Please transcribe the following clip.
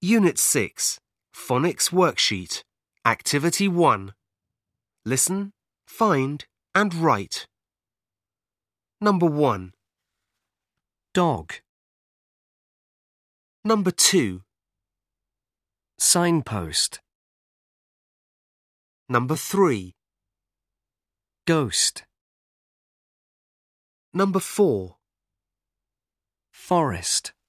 Unit 6, Phonics Worksheet, Activity 1. Listen, find and write. Number 1. Dog. Number 2. Signpost. Number 3. Ghost. Number 4. Forest.